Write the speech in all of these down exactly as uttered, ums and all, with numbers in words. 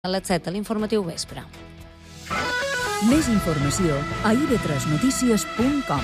A les set a l'informatiu vespre. Més informació a i ve tres notícies punt com.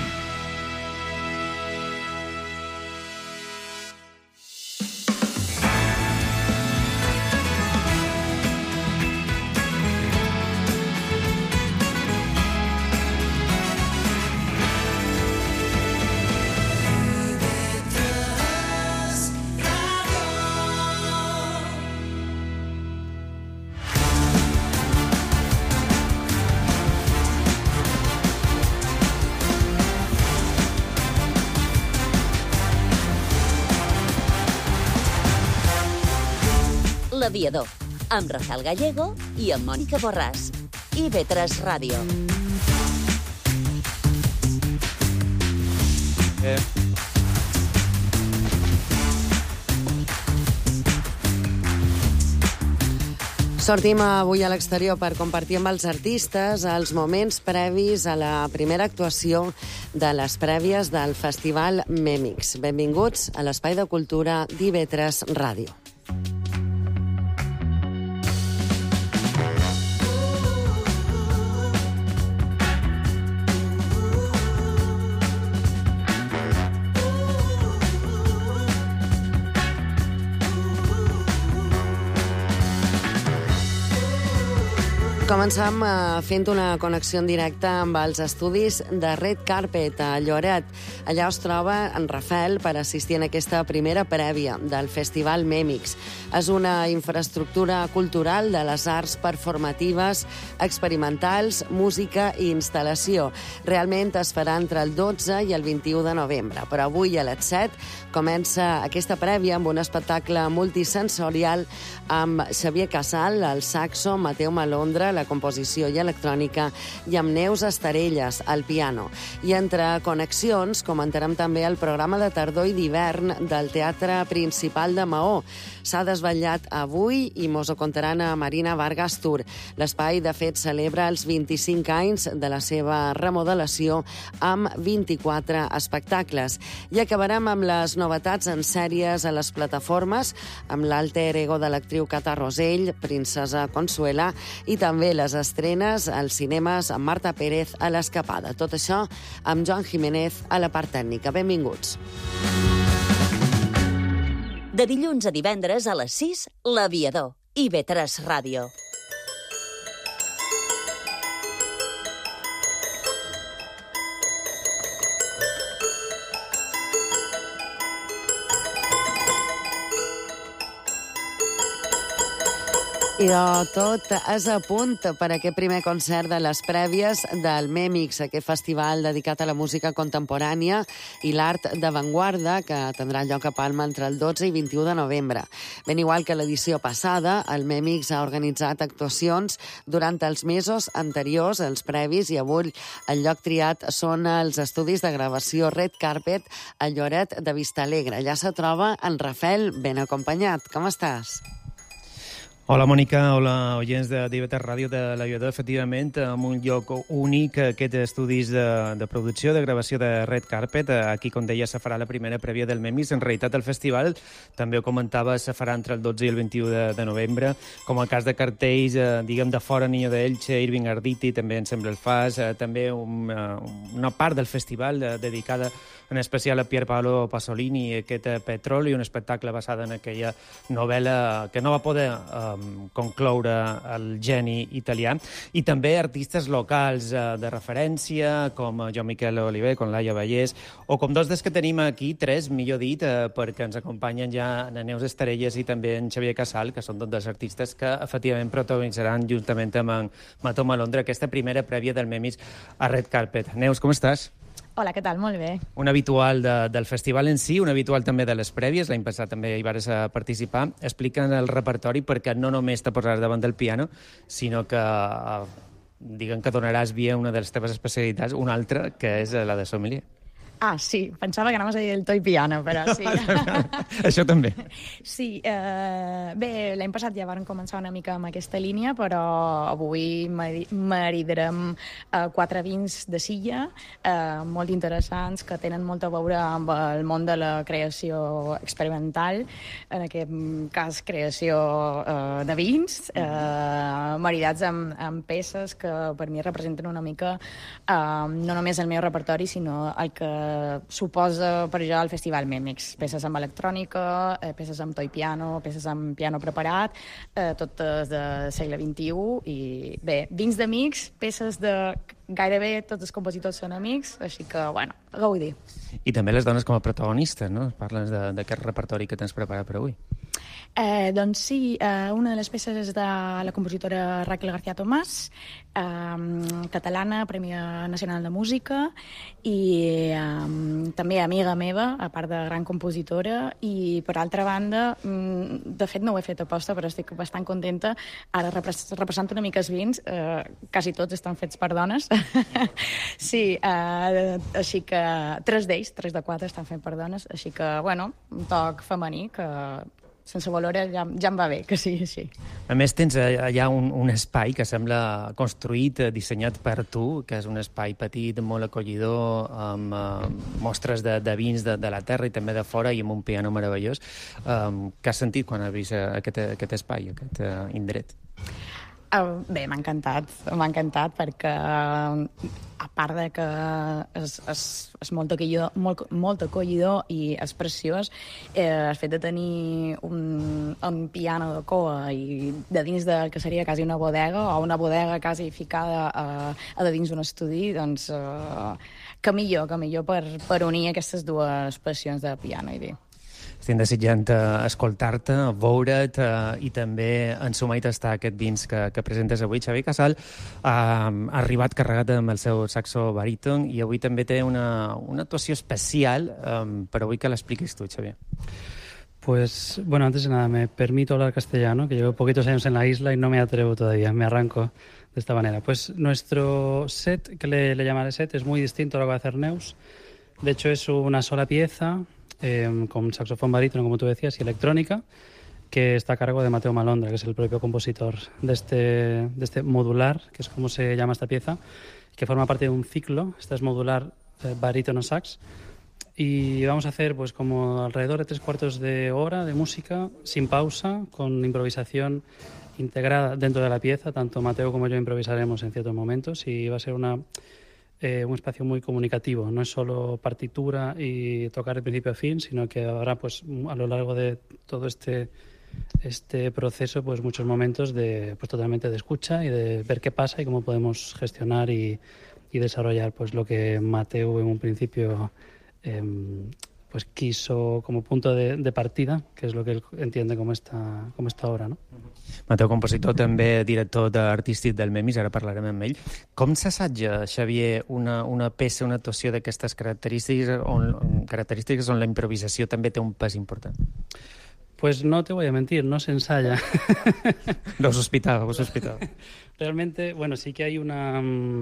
L'Aviador, amb Rafael Gallego i amb Mònica Borràs. i ve tres Ràdio. Eh. Sortim avui a l'exterior per compartir amb els artistes els moments previs a la primera actuació de les prèvies del Festival Mèmix. Benvinguts a l'Espai de Cultura d'I ve tres Ràdio. Comencem fent una connexió en directe amb els estudis de Red Carpet a Lloret. Allà es troba en Rafael per assistir en aquesta primera prèvia del Festival Mèmix. És una infraestructura cultural de les arts performatives, experimentals, música i instal·lació. Realment es farà entre el dotze i el vint-i-u de novembre, però avui a les set comença aquesta prèvia amb un espectacle multisensorial amb Xavier Casal, el saxo, Mateu Malondra, la composició i electrònica, i amb Neus Estarelles, al piano. I entre connexions comentarem també el programa de tardor i d'hivern del Teatre Principal de Maó. S'ha desvetllat avui i mos ho contaran a Marina Vargas Tur. L'espai, de fet, celebra els vint-i-cinc anys de la seva remodelació amb vint-i-quatre espectacles. I acabarem amb les novetats en sèries a les plataformes, amb l'alter ego de l'actriu Cata Rosell, Princesa Consuela, i també les estrenes als cinemes amb Marta Pérez a l'Escapada. Tot això amb Joan Jiménez a la part tècnica. Benvinguts. De dilluns a divendres a les sis, L'Aviador, i ve tres Ràdio. I tot és a punt per aquest primer concert de les prèvies del Mèmix, aquest festival dedicat a la música contemporània i l'art d'avantguarda que tindrà lloc a Palma entre el dotze i vint-i-u de novembre. Ben igual que l'edició passada, el Mèmix ha organitzat actuacions durant els mesos anteriors, els previs, i avui el lloc triat són els estudis de gravació Red Carpet a Lloret de Vistalegre. Allà se troba en Rafael, ben acompanyat. Com estàs? Hola, Mònica, hola, oients de d'I ve tres Ràdio de l'Aviador. Efectivament, en un lloc únic, aquests estudis de, de producció, de gravació de Red Carpet. Aquí, com deia, se farà la primera prèvia del Mèmix. En realitat, el festival, també ho comentava, se farà entre el dotze i el vint-i-u de, de novembre. Com el cas de cartells, eh, diguem, de fora, Niño de Elche, Irving Arditi, també en sembla el fas. Eh, també un, uh, una part del festival eh, dedicada en especial a Pier Paolo Pasolini, aquest eh, Petroli, un espectacle basat en aquella novel·la que no va poder eh, concloure el geni italià, i també artistes locals eh, de referència, com Joan Miquel Oliver, com Laia Vallès, o com dos dels que tenim aquí, tres, millor dit, eh, perquè ens acompanyen ja en Neus Estarelles i també en Xavier Casal, que són dos dels artistes que efectivament protagonitzaran juntament amb en Mateu Malondra aquesta primera prèvia del Mèmix a Red Carpet. Neus, com estàs? Hola, què tal? Molt bé. Un habitual de, del festival en si, un habitual també de les prèvies, l'any passat també hi vares a participar. Explica'n el repertori perquè no només te posaràs davant del piano, sinó que eh, diguen que donaràs via una de les teves especialitats, una altra, que és la de sommelier. Ah, sí, pensava que anaves a dir el toy piano, però sí. Això també. Sí, eh, bé, l'any passat ja vam començar una mica amb aquesta línia, però avui maridarem eh, quatre vins de Silla, eh, molt interessants, que tenen molt a veure amb el món de la creació experimental, en aquest cas creació eh, de vins, eh, maridats amb, amb peces que per mi representen una mica eh, no només el meu repertori, sinó el que suposa per jo el Festival Mèmix. Peces amb electrònica, eh, peces amb toy piano, peces amb piano preparat, eh, totes de segle vint-i-u, i bé, vins d'amics, peces de gairebé tots els compositors són amics, així que, bueno, gaudir. I també les dones com a protagonistes, no? Parles d'aquest repertori que tens preparat per avui. Eh, doncs sí, eh, una de les peces és de la compositora Raquel García Tomàs, eh, catalana, Premi Nacional de Música, i eh, també amiga meva, a part de gran compositora, i per altra banda, de fet no ho he fet aposta, però estic bastant contenta, ara repassant una mica els vins, eh, quasi tots estan fets per dones, sí, eh, així que tres d'ells, tres de quatre estan fets per dones, així que, bueno, un toc femení que sense valora ja, ja em va bé, que sigui així. A més, tens allà un, un espai que sembla construït, dissenyat per tu, que és un espai petit, molt acollidor, amb uh, mostres de, de vins de, de la terra i també de fora, i amb un piano meravellós. Um, què has sentit quan has vist aquest, aquest espai, aquest uh, indret? Uh, bé, m'ha encantat, m'ha encantat perquè uh, a part de que és, és, és molt, acollidor, molt, molt acollidor i és preciós, eh, el fet de tenir un, un piano de coa i de dins del que seria quasi una bodega, o una bodega quasi ficada a, a de dins d'un estudi, doncs uh, que millor, que millor per, per unir aquestes dues passions de piano i vi. Estic desitjant uh, escoltar-te, veure't uh, i també ensumar i tastar aquest vins que, que presentes avui. Xavier Casal uh, ha arribat carregat amb el seu saxo baríton i avui també té una, una actuació especial, um, però vull que l'expliquis tu, Xavier. Pues, bueno, antes de nada, me permito hablar castellano, que llevo poquitos años en la isla y no me atrevo todavía, me arranco de esta manera. Pues nuestro set, que le, le llamaré set, es muy distinto a lo que va a hacer Neus. De hecho, es una sola pieza, Eh, con saxofón barítono, como tú decías, y electrónica, que está a cargo de Mateo Malondra, que es el propio compositor de este, de este modular, que es como se llama esta pieza, que forma parte de un ciclo. Esta es modular eh, barítono sax, y vamos a hacer pues como alrededor de tres cuartos de hora de música sin pausa, con improvisación integrada dentro de la pieza. Tanto Mateo como yo improvisaremos en ciertos momentos, y va a ser una Eh, un espacio muy comunicativo. No es solo partitura y tocar de principio a fin, sino que habrá pues a lo largo de todo este este proceso pues muchos momentos de pues totalmente de escucha y de ver qué pasa y cómo podemos gestionar y, y desarrollar pues lo que Mateo en un principio eh, pues quiso como punto de, de partida, que és el que ell entiende com esta, com esta obra, no? Mateu, compositor, també director artístic del Memis, ara parlarem amb ell. Com s'assaja, Xavier, una, una peça, una actuació d'aquestes característiques on, característiques on la improvisació també té un pes important? Pues no te voy a mentir, no se ensaya. Lo sospitaba, lo sospitaba. Realmente, bueno, sí que hay una...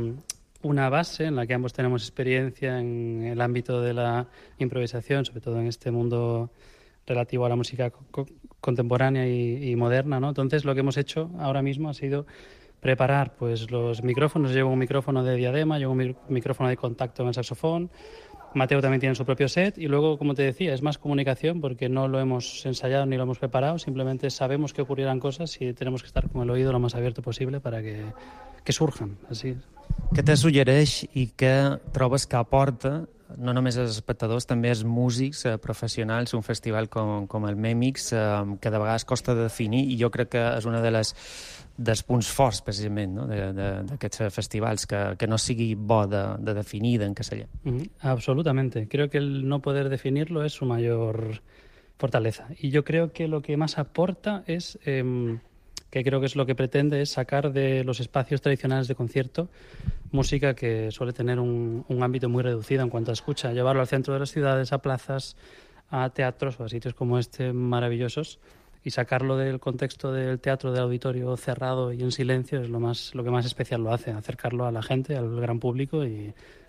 una base en la que ambos tenemos experiencia en el ámbito de la improvisación, sobre todo en este mundo relativo a la música co- contemporánea y, y moderna, ¿no? Entonces lo que hemos hecho ahora mismo ha sido preparar pues los micrófonos. Llevo un micrófono de diadema, llevo un mi- micrófono de contacto en el saxofón. Mateo también tiene su propio set, y luego, como te decía, es más comunicación porque no lo hemos ensayado ni lo hemos preparado, simplemente sabemos que ocurrirán cosas y tenemos que estar con el oído lo más abierto posible para que, que surjan, así. Què te suggereix i què trobes que aporta, no només als espectadors, també als músics eh, professionals, un festival com, com el Mèmix, eh, que de vegades costa de definir, i jo crec que és una de les dels punts forts, precisament, no? d'aquests festivals, que, que no sigui bo de, de definir, d'encasellar. Mm-hmm. Absolutamente. Creo que el no poder definirlo es su mayor fortaleza. Y yo creo que lo que más aporta es... Eh, que creo que es lo que pretende, es sacar de los espacios tradicionales de concierto música que suele tener un, un ámbito muy reducido en cuanto a escucha, llevarlo al centro de las ciudades, a plazas, a teatros o a sitios como este maravillosos, y sacarlo del contexto del teatro, del auditorio cerrado y en silencio es lo más lo que más especial lo hace, acercarlo a la gente, al gran público, y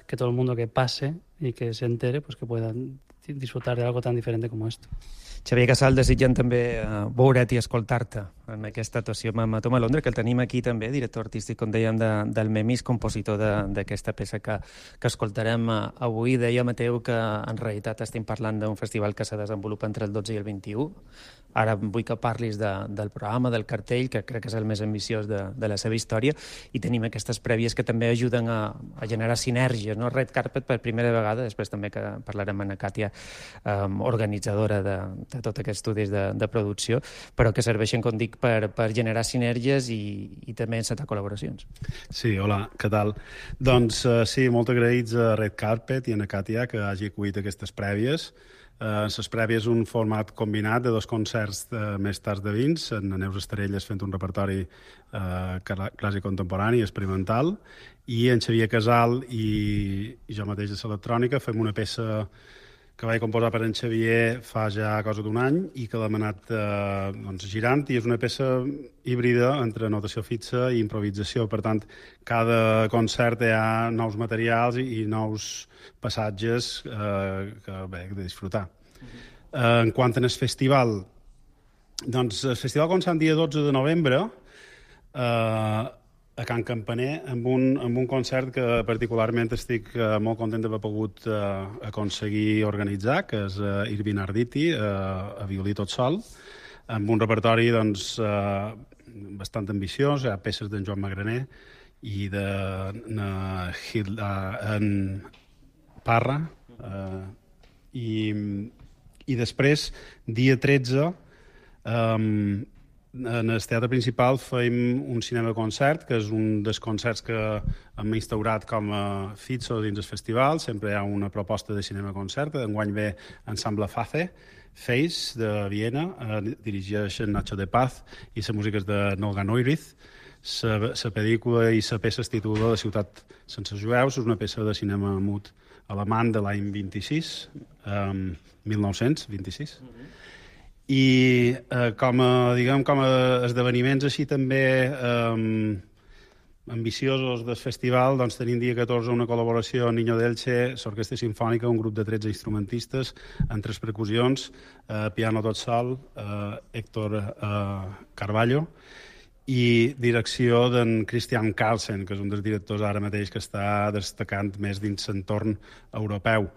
que todo el mundo que pase y que se entere, pues que puedan disfrutar de algo tan diferente como esto. Xavier Casal, desitjant també uh, veure't i escoltar-te en aquesta actuació amb Tom Alondra, que el tenim aquí també, director artístic, com dèiem, de, del Memis, compositor d'aquesta peça que, que escoltarem uh, avui. Deia Mateu que en realitat estem parlant d'un festival que se desenvolupa entre el dotze i el vint-i-u. Ara vull que parlis de, del programa, del cartell, que crec que és el més ambiciós de, de la seva història, i tenim aquestes prèvies que també ajuden a, a generar sinergies, no? Red Carpet per primera vegada, després també que parlarem amb la Càtia, um, organitzadora de, de tots aquests estudis de, de producció, però que serveixen, com dic, per, per generar sinergies i, i també encetar col·laboracions. Sí, hola, què tal? Doncs uh, sí, molt agraïts a Red Carpet i a la Càtia que hagi acollit aquestes prèvies. Uh, les prèvies un format combinat de dos concerts uh, més tard de vins, en Neus Estarelles fent un repertori uh, clàssic contemporani, experimental, i en Xavier Casal i, i jo mateix de l'electrònica fem una peça que vaig composar per en Xavier fa ja cosa d'un any i que l'hem anat eh, doncs, girant, i és una peça híbrida entre notació fixa i improvisació. Per tant, cada concert hi ha nous materials i, i nous passatges eh, que bé, de disfrutar. Uh-huh. Eh, en quant al festival, doncs el festival comença el dia dotze de novembre eh, a Can Campaner, amb un, amb un concert que particularment estic uh, molt content d'haver pogut uh, aconseguir organitzar, que és uh, Irvin Arditi, uh, a violí tot sol, amb un repertori doncs, uh, bastant ambiciós. Hi ha peces d'en Joan Magraner i de na, uh, en Parra, uh, i, i després, dia tretze, um, en el teatre principal fem un cinema-concert, que és un dels concerts que hem instaurat com a fixo dins el festival. Sempre hi ha una proposta de cinema-concert. Enguany ve Ensemble Face, Face, de Viena, eh, dirigeix Nacho de Paz, i la música és de Nolga Neurith. La pel·lícula i la peça es titula La ciutat sense jueus, és una peça de cinema mut alemany de l'any vint-i-sis, eh, mil nou-cents vint-i-sis. Mm-hmm. I eh, com, a, diguem, com a esdeveniments així també eh, ambiciosos del festival, doncs tenim dia catorze una col·laboració amb Niño d'Elche, l'Orquestra Simfònica, un grup de tretze instrumentistes, amb tres percussions, eh, piano tot sol, eh, Héctor eh, Carballo, i direcció d'en Christian Carlsen, que és un dels directors ara mateix que està destacant més dins l'entorn europeu.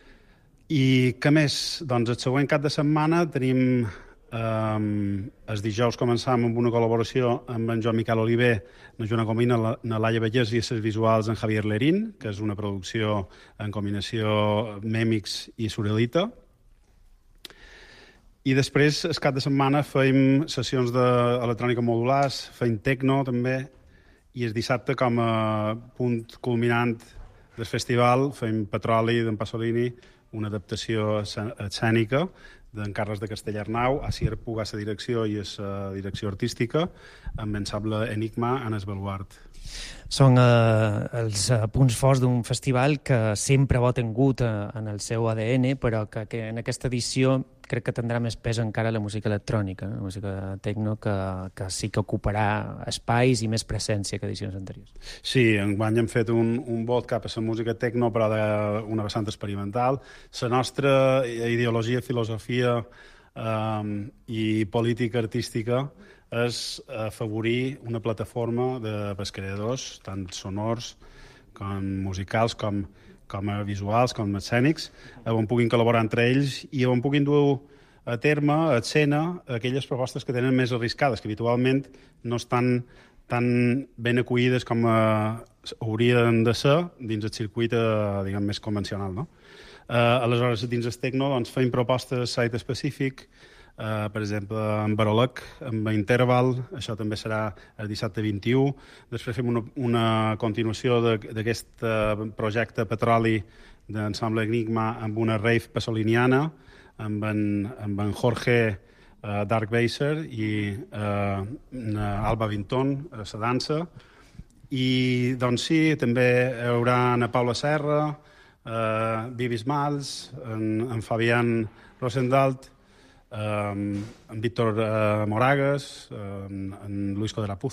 I què més? Doncs el següent cap de setmana tenim, eh, els dijous començam amb una col·laboració amb en Joan Miquel Oliver, en Joana Comina, en Laia Vallès i els visuals en Javier Lerín, que és una producció en combinació Mèmix i Surelita. I després, el cap de setmana, fem sessions d'electrònica modulars, fem tecno també, i el dissabte, com a punt culminant del festival, fem Petroli d'en Pasolini, una adaptació escènica d'en Carles de Castellarnau, a Asier Puga a la direcció i a la direcció artística, amb l'ensemble Enigma en el baluart. Són eh, els eh, punts forts d'un festival que sempre ho ha tingut eh, en el seu A D N, però que, que en aquesta edició crec que tindrà més pes encara la música electrònica, la música tecno, que, que sí que ocuparà espais i més presència que edicions anteriors. Sí, enguany hem fet un, un vot cap a la música tecno, però d'una vessant experimental. La nostra ideologia, filosofia eh, i política artística és afavorir una plataforma de creadors, tant sonors com musicals, com, com a visuals, com escènics, on puguin col·laborar entre ells i on puguin dur a terme, a escena, aquelles propostes que tenen més arriscades, que habitualment no estan tan ben acollides com a, haurien de ser dins el circuit eh, diguem, més convencional. No? Eh, aleshores, dins el tecno, doncs, fem propostes site específic, Uh, per exemple, en Barolec, amb Interval, això també serà el dissabte vint-i-u. Després fem una, una continuació d'aquest uh, projecte Petroli d'ensemble Enigma amb una rave pasoliniana, amb en, amb en Jorge uh, Dark Baser i uh, Alba Vinton, a la dansa. I, doncs sí, també hi haurà a Paula Serra, uh, Vivis Mals, en, en Fabián Rosendalt, Um, en Víctor uh, Moragas, um, en Luis Coderapuzo,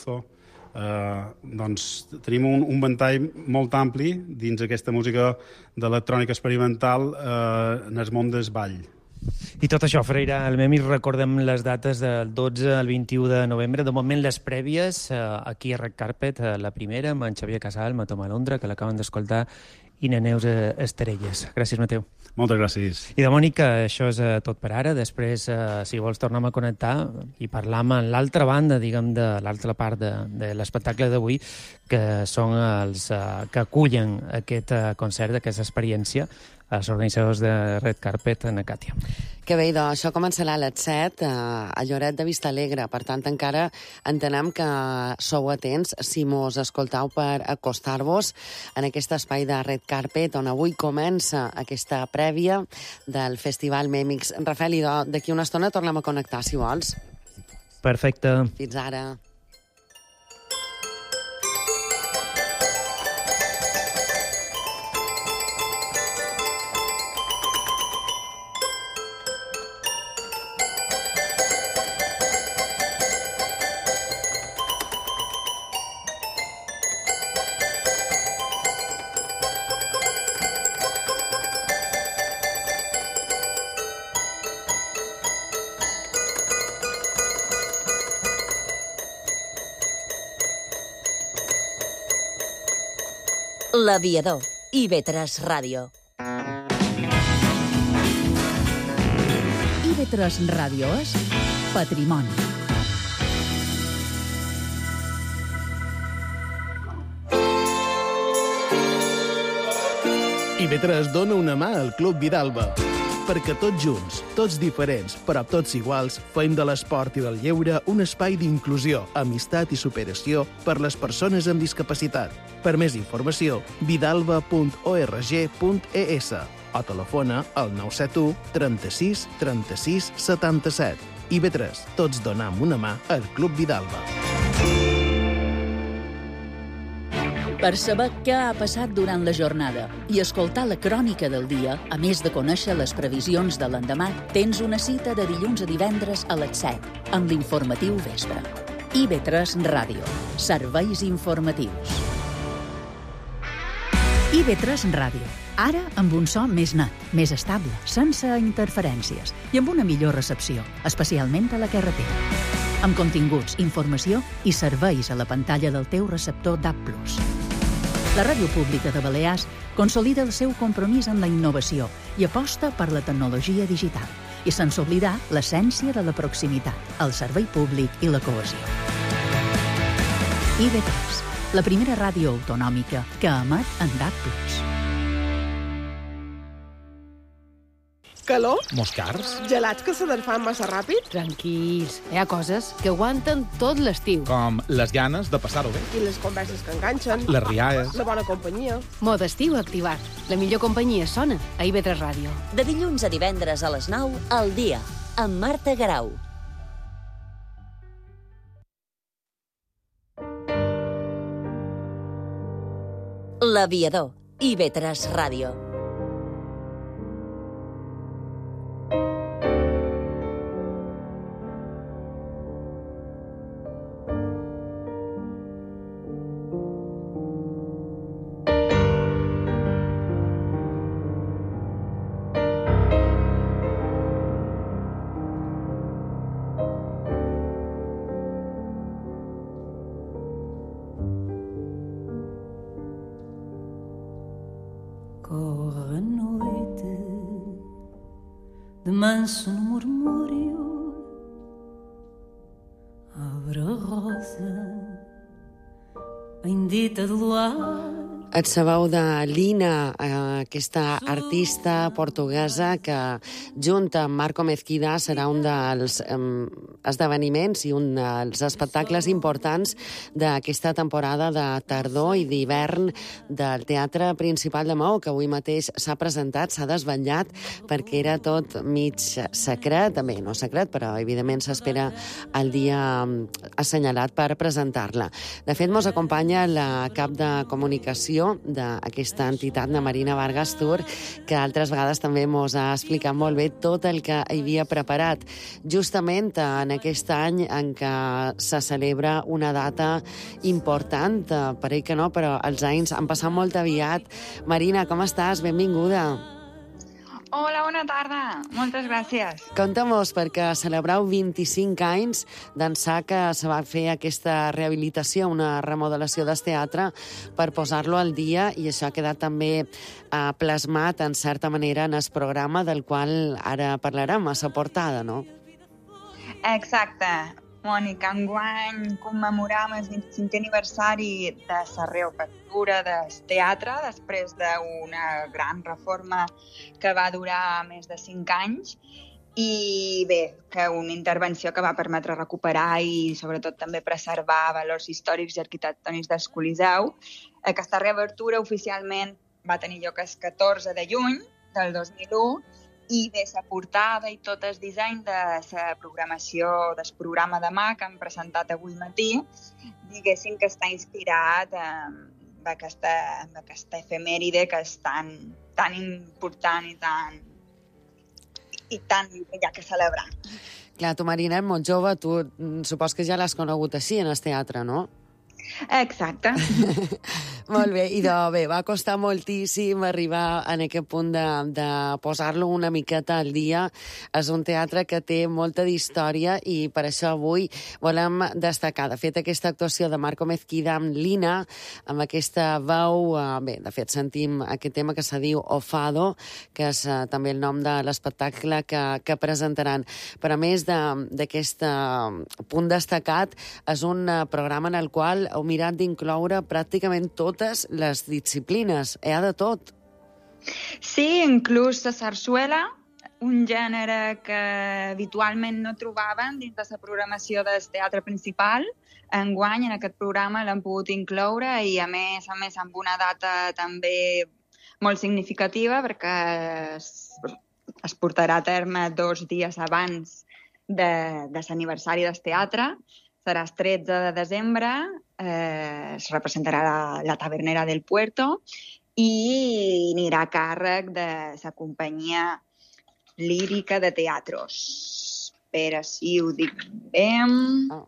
Eh, doncs tenim un, un ventall molt ampli dins aquesta música d'electrònica experimental eh, en el món del ball. I tot això, Freire, al Mèmix, recordem les dates del dotze al vint-i-u de novembre. De moment, les prèvies, eh, aquí a Red Carpet, eh, la primera, amb en Xavier Casal, Mató Malondra, que l'acaben d'escoltar, i Neneus Esterelles. Gràcies, Mateu. Moltes gràcies. I de Mònica, això és eh, tot per ara. Després, eh, si vols, tornem a connectar i parlar amb l'altra banda, diguem, de l'altra part de, de l'espectacle d'avui, que són els eh, que acullen aquest eh, concert, aquesta experiència, els organitzadors de Red Carpet en Acàtia. Que bé, doncs això començarà a les set eh, a Lloret de Vistalegre. Per tant, encara entenem que sou atents si mos escoltau per acostar-vos en aquest espai de Red Carpet, on avui comença aquesta prèvia del Festival Mèmix. Rafael, i d'aquí una estona tornem a connectar, si vols. Perfecte. Fins ara. L'Aviador, i ve tres Ràdio. I ve tres Ràdio és Patrimoni. I ve tres dona una mà al Club Vidalba, perquè tots junts, tots diferents, però tots iguals, fem de l'esport i del lleure un espai d'inclusió, amistat i superació per les persones amb discapacitat. Per més informació, vidalba punt org punt es o telefona al nou set u trenta-sis trenta-sis setanta-set. I ve tres, tots donam una mà al Club Vidalba. Per saber què ha passat durant la jornada i escoltar la crònica del dia, a més de conèixer les previsions de l'endemà, tens una cita de dilluns a divendres a les set, amb l'informatiu vespre. I ve tres Ràdio. Serveis informatius. I ve tres Ràdio. Ara amb un so més net, més estable, sense interferències i amb una millor recepció, especialment a la carretera. Amb continguts, informació i serveis a la pantalla del teu receptor D A B plus. La Ràdio Pública de Balears consolida el seu compromís amb la innovació i aposta per la tecnologia digital, i sense oblidar l'essència de la proximitat, el servei públic i la cohesió. I ve tres, la primera ràdio autonòmica que emet en D A B plus. Calor? Moscars? Gelats que se desfan massa ràpid? Tranquils, hi ha coses que aguanten tot l'estiu. Com les ganes de passar-ho bé. I les converses que enganxen. Les rialles. La bona companyia. Mode estiu activat. La millor companyia sona a I V tres Ràdio. De dilluns a divendres a les nou, al dia, amb Marta Garau. L'Aviador, I V tres Ràdio. Corre a noite de manso no murmúrio, abre a rosa bendita do luar. Et sabeu de Lina, aquesta artista portuguesa que, junt amb Marco Mezquida, serà un dels eh, esdeveniments i un dels espectacles importants d'aquesta temporada de tardor i d'hivern del Teatre Principal de Maó, que avui mateix s'ha presentat, s'ha desvetllat, perquè era tot mig secret, també no secret, però evidentment s'espera el dia assenyalat per presentar-la. De fet, mos acompanya la cap de comunicació direcció d'aquesta entitat, de Marina Vargas Tour, que altres vegades també mos ha explicat molt bé tot el que havia preparat. Justament en aquest any en què se celebra una data important, pareix que no, però els anys han passat molt aviat. Marina, com estàs? Benvinguda. Hola, bona tarda. Moltes gràcies. Conta-mos, perquè celebrau vint-i-cinc anys d'ençà que se va fer aquesta rehabilitació, una remodelació del teatre per posar-lo al dia, i això ha quedat també eh, plasmat, en certa manera, en el programa del qual ara parlarem, a la portada, no? Exacte. Mònica, enguany commemoram el vint-i-cinquè aniversari de la reobertura del teatre després d'una gran reforma que va durar més de cinc anys i bé, que una intervenció que va permetre recuperar i sobretot també preservar valors històrics i arquitectònics del Coliseu. Aquesta reobertura oficialment va tenir lloc el catorze de juny del dos mil u i bé, la portada i tot el disseny de la programació del programa demà que hem presentat avui matí, diguéssim que està inspirat en aquesta, en aquesta efemèride que és tan, tan important i tan, i tan hi ha que celebrar. Clar, tu, Marina, és molt jove, tu supos que ja l'has conegut així en el teatre, no? Exacte. Molt bé, i de, bé, va costar moltíssim arribar en aquest punt de, de posar-lo una miqueta al dia. És un teatre que té molta d'història i per això avui volem destacar, de fet, aquesta actuació de Marco Mezquida amb Lina, amb aquesta veu, eh, bé, de fet, sentim aquest tema que se diu O Fado, que és eh, també el nom de l'espectacle que, que presentaran. Però a més d'aquest punt destacat, és un eh, programa en el qual heu mirat d'incloure pràcticament totes les disciplines. Hi ha de tot. Sí, inclús la sarsuela, un gènere que habitualment no trobaven dins de la programació del teatre principal. Enguany, en aquest programa l'han pogut incloure i, a més, a més, amb una data també molt significativa perquè es, es portarà a terme dos dies abans de, de l'aniversari del teatre. Serà el tretze de desembre, eh, es representarà la, la Tavernera del Puerto i anirà a càrrec de la companyia lírica de teatros. Espera, si ho dic bé... Oh.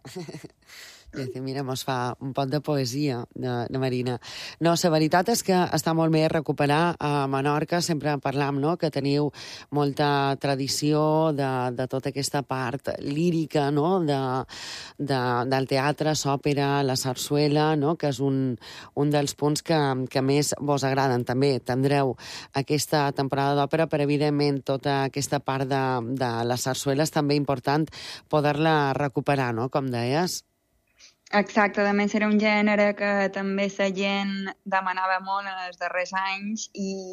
Mira, mos fa un pot de poesia, de, de Marina. No, la veritat és que està molt bé recuperar a Menorca, sempre parlam, no?, que teniu molta tradició de, de tota aquesta part lírica, no?, de, de, del teatre, l'òpera, la sarsuela, no?, que és un, un dels punts que, que més vos agraden. També tindreu aquesta temporada d'òpera, però evidentment tota aquesta part de, de les sarsueles també important poder-la recuperar, no?, com deies. Exacte, a més era un gènere que també la gent demanava molt en els darrers anys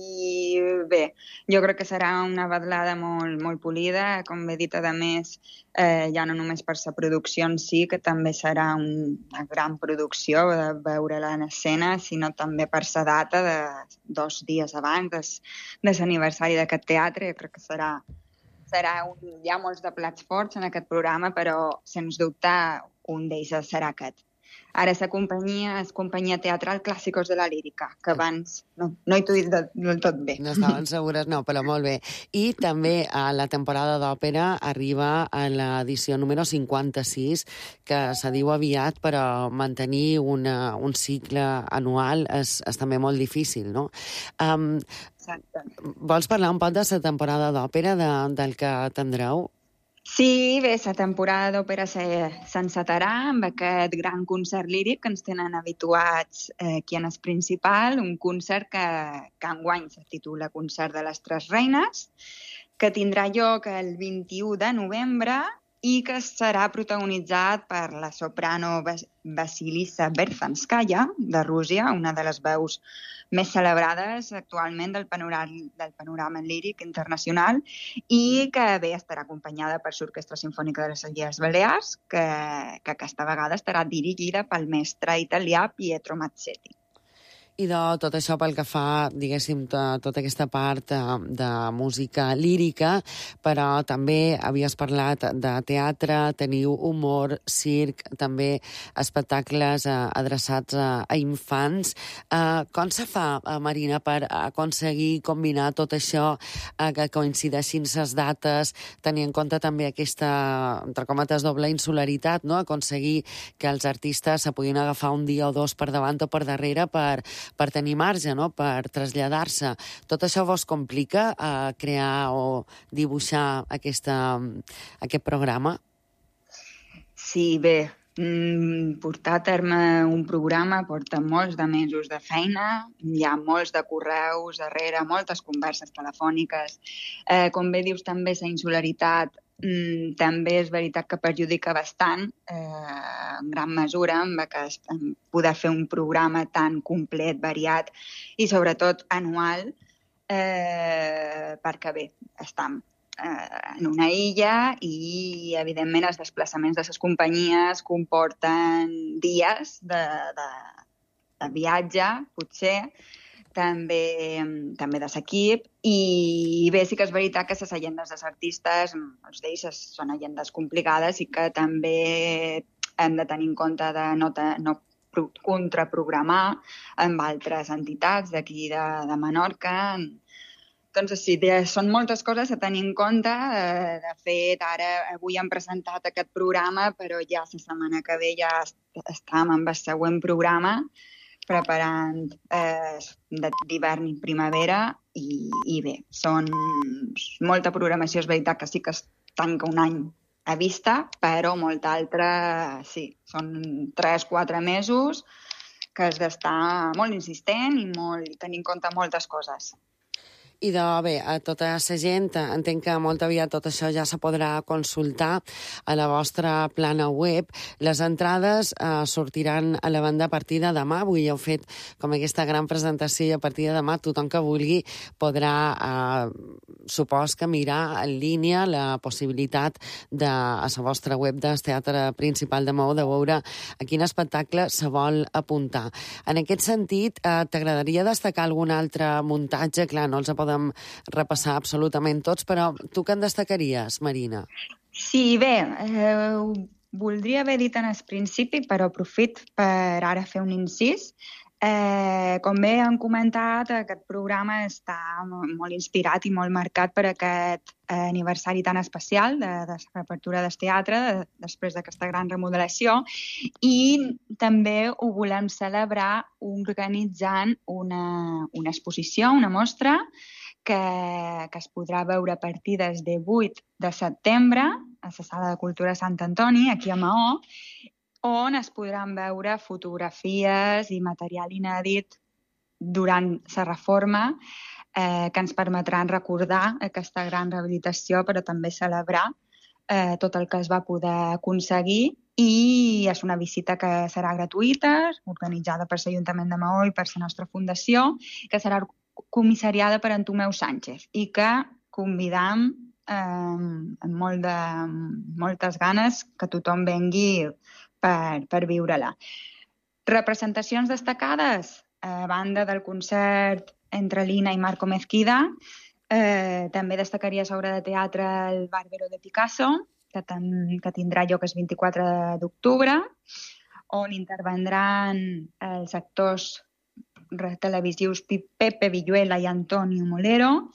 i bé, jo crec que serà una vedlada molt, molt polida, com he dit, a més, eh, ja no només per la producció en si, que també serà una gran producció de veure-la en escena, sinó també per la data de dos dies abans de, de l'aniversari d'aquest teatre. Jo crec que serà, serà un, hi ha molts de plats forts en aquest programa, però sens dubte un d'ells serà aquest. Ara la companyia és companyia teatral Clàssicos de la Lírica, que abans no, no hi t'ho dit del, del tot bé. No estaven segures, no, però molt bé. I també a la temporada d'òpera arriba a l'edició número cinquanta-sis, que se diu aviat, però mantenir una, un cicle anual és, és també molt difícil, no? Um, Exacte. Vols parlar un poc de la temporada d'òpera, de, del que tindreu? Sí, bé, la temporada d'òpera s'encetarà amb aquest gran concert líric que ens tenen habituats eh, aquí en el principal, un concert que, que enguany se titula Concert de les Tres Reines, que tindrà lloc el vint-i-u de novembre i que serà protagonitzat per la soprano Vasilisa Berzhanskaya, de Rússia, una de les veus més celebrades actualment del panorama, del panorama líric internacional, i que bé estarà acompanyada per l'Orquestra Simfònica de les Illes Balears, que, que aquesta vegada estarà dirigida pel mestre italià Pietro Mazzetti. I de tot això pel que fa, diguéssim, to- tota aquesta part eh, de música lírica, però també havies parlat de teatre, teniu humor, circ, també espectacles eh, adreçats a, a infants. Eh, com se fa, eh, Marina, per aconseguir combinar tot això, eh, que coincideixin ses dates, tenir en compte també aquesta, entre cometes, doble insularitat, no? Aconseguir que els artistes se puguin agafar un dia o dos per davant o per darrere per per tenir marge, no? Per traslladar-se. Tot això vos complica eh, crear o dibuixar aquesta, aquest programa? Sí, bé, mm, portar a terme un programa porta molts de mesos de feina, hi ha molts de correus darrere, moltes converses telefòniques. Eh, com bé dius, també la insularitat mm, també és veritat que perjudica bastant, eh, en gran mesura, amb que es- en poder fer un programa tan complet, variat i sobretot anual, eh, perquè bé, estem eh, en una illa i, evidentment, els desplaçaments de les companyies comporten dies de, de, de viatge, potser, també, també de l'equip, i bé, sí que és veritat que les agendes dels artistes, molts d'ells són agendes complicades i que també hem de tenir en compte de no, te, no pro- contraprogramar amb altres entitats d'aquí de, de Menorca. Doncs sí, de, són moltes coses a tenir en compte. Eh, de fet, ara avui hem presentat aquest programa, però ja la setmana que ve ja est- estem amb el següent programa, preparant eh, d'hivern i primavera, i, i bé, són molta programació, és veritat que sí que es tanca un any a vista, però molta altra, sí, són tres quatre mesos que has d'estar molt insistent i molt, tenir en compte moltes coses. I de, bé, a tota la gent, entenc que molt aviat tot això ja se podrà consultar a la vostra plana web. Les entrades eh, sortiran a la banda a partir de demà. Avui heu fet com aquesta gran presentació i a partir de demà tothom que vulgui podrà, eh, supos que mirar en línia la possibilitat de, a la vostra web del Teatre Principal de Maó de veure a quin espectacle se vol apuntar. En aquest sentit, eh, t'agradaria destacar algun altre muntatge? Clar, no els podem repassar absolutament tots, però tu què en destacaries, Marina? Sí, bé, eh, ho voldria haver dit en el principi, però aprofit per ara fer un incís. Eh, com bé han comentat, aquest programa està molt inspirat i molt marcat per aquest eh, aniversari tan especial de, de la reapertura del teatre, de, després d'aquesta gran remodelació, i també ho volem celebrar organitzant una, una exposició, una mostra, que, que es podrà veure a partir del divuit de setembre a la Sala de Cultura Sant Antoni, aquí a Maó, on es podran veure fotografies i material inèdit durant la reforma, eh, que ens permetran recordar aquesta gran rehabilitació, però també celebrar eh, tot el que es va poder aconseguir. I és una visita que serà gratuïta, organitzada per l'Ajuntament de Maó i per la nostra fundació, que serà comissariada per en Tomeu Sánchez i que convidam eh, amb molt de, moltes ganes que tothom vengui per, per viure-la. Representacions destacades, a banda del concert entre Lina i Marco Mezquida, eh, també destacaria sobre de teatre el Bàrbaro de Picasso, que, ten, que tindrà lloc el vint-i-quatre d'octubre, on intervendran els actors televisius Pepe Villuela i Antonio Molero,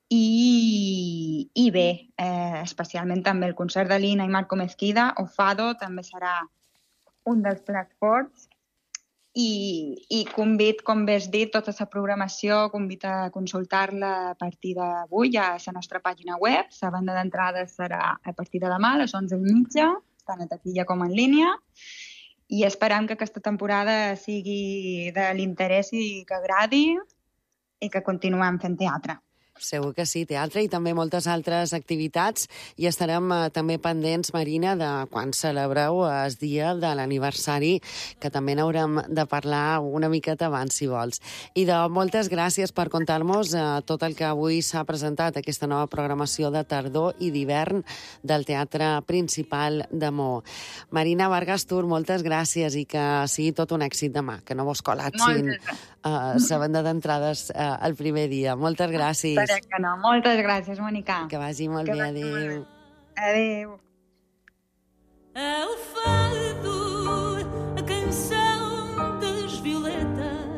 i, i bé, eh, especialment també el concert de Lina i Marco Mezquida, o Fado, també serà un dels plats forts, i, i convid, com bé has dit, tota la programació, convid a consultar-la a partir d'avui a la nostra pàgina web. La banda d'entrada serà a partir de demà, a les onze i mitja, tant a taquilla com en línia, i esperam que aquesta temporada sigui de l'interès i que agradi i que continuem fent teatre. Segur que sí, teatre i també moltes altres activitats, i estarem eh, també pendents, Marina, de quan celebreu el dia de l'aniversari, que també n'haurem de parlar una miqueta abans, si vols. I de moltes gràcies per contar-nos eh, tot el que avui s'ha presentat, aquesta nova programació de tardor i d'hivern del Teatre Principal de Maó. Marina Vargas Tur, moltes gràcies i que sigui tot un èxit demà, que no vos colatsin uh, la venda d'entrades uh, el primer dia. Moltes gràcies. Espera que no. Moltes gràcies, Mònica. Que vagi molt que bé. vagi Adéu. Adéu. É o fado, a canção das violetas,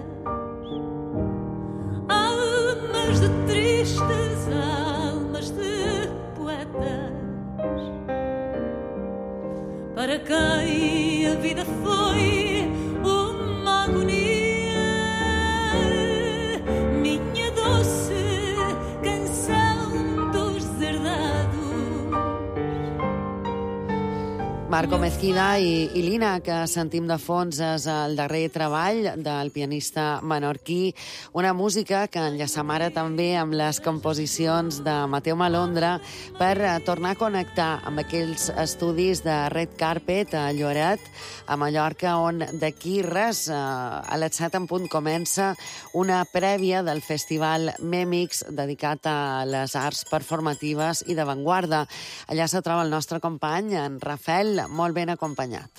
almas de tristes, almas de poetas, para quem a vida foi uma agonia. Minha doce canção dos deserdados. Marco Mezquida i, i Lina, que sentim de fons, és el darrer treball del pianista menorquí, una música que enllaçam ara també amb les composicions de Mateu Malondra per eh, tornar a connectar amb aquells estudis de Red Carpet a Lloret, a Mallorca, on d'aquí res, eh, a les set en punt, comença una prèvia del Festival Mèmix dedicat a les arts performatives i d'avantguarda. Allà se troba el nostre company, en Rafael, molt ben acompanyat.